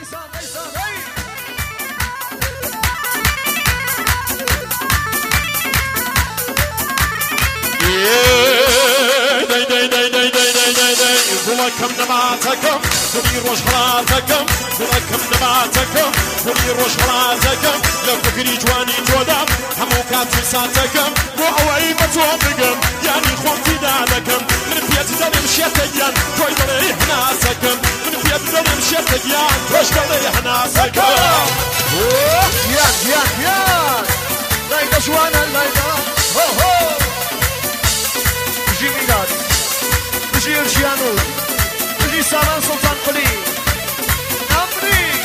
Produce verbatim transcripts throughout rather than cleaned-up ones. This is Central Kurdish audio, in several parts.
ولكم نباتكم كوني روش حراتكم ولكم نباتكم كوني روش حراتكم لو فكري جواني جودام همو كاتو ساتكم وعوي بتوبكم يعني خوان في دالكم من بيت دلم شتيان توي دلي حناسكم من بيت دلم شتيان توش دلي حناسكم يان يان يان لايدا جوانا لايدا هو هو بجي ميلاد بجي الجيانود بجي ساران سلطان قلي نمري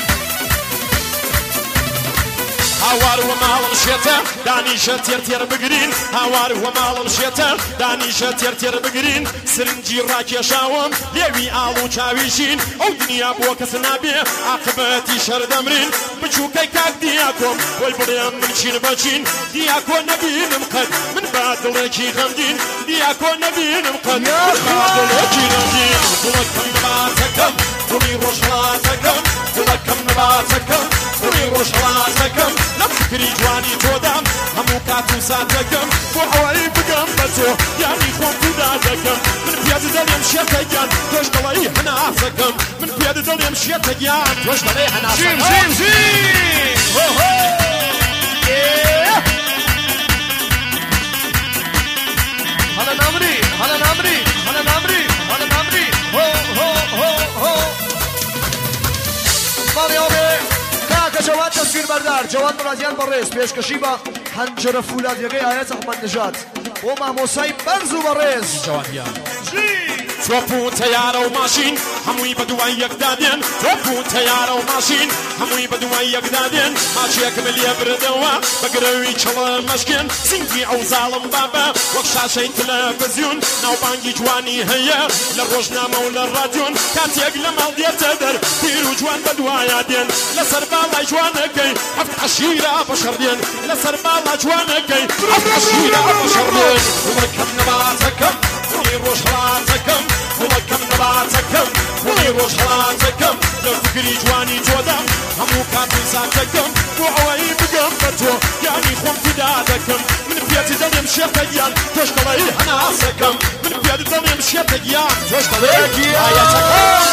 هاوار ومال مشيته داني شتير تير بقرين هاوار ومال مشيته داني شتير تير بقرين سرنجي راكي شاوم ليوي آلو چاويشين او دنيا بوك سنابي عقبتي شر دمرين بچوكي كاك دياكم والبريم من شين بچين دياكو نبين مقد من بعد لكي غمدين دياكو نبين مقد من بعد لكي غمدين ولكم نباتكم كوني روشلاتكم ولكم نباتكم كوني روشلاتكم لم فكري جواني جودام همو كاتو ساتكم وعوي بقنبتو يعني خوان تدادكم من بياد دليم شتيان توش دلي حناسكم من بياد دليم شتيان توش دلي حناسكم جيم جيم جيم هو هو هلا نمري هلا نمري هلا نمري هلا نمري هو هو هو هو مالي اوبي كاكا جواد تصوير بردار جواد مراديان بريس بيشكشي با حنجر فولاد يقي آيات احمد نجات ومع موسى برزو بريس جواديان توپو تیاره و ماشین هموی بدوای یک دادن توپو تیاره و ماشین هموی بدوای یک دادن ماشی کملی بردوا بگروی چلا مشکن سینگی او ظالم بابا وقشاشین تلفزیون نو بانگی جوانی هیا لروجنامه و للرادیون کاتی اقلم الدیت در پیرو جوان بدوای دین لسر بالا جوانکی هفت عشیره بشر دین لسر بالا جوانکی هفت عشیره بشر دین ولکم نباتکم ولي روش حراتكم ولكم نباتكم ولي روش حراتكم لو فكري جواني جودام همو كاتو ساتكم وعوي بقنبتو يعني خوان فدادكم من بيت دليم شتيان توش دلي حناسكم من بيت دليم شتيان توش دلي حياتكم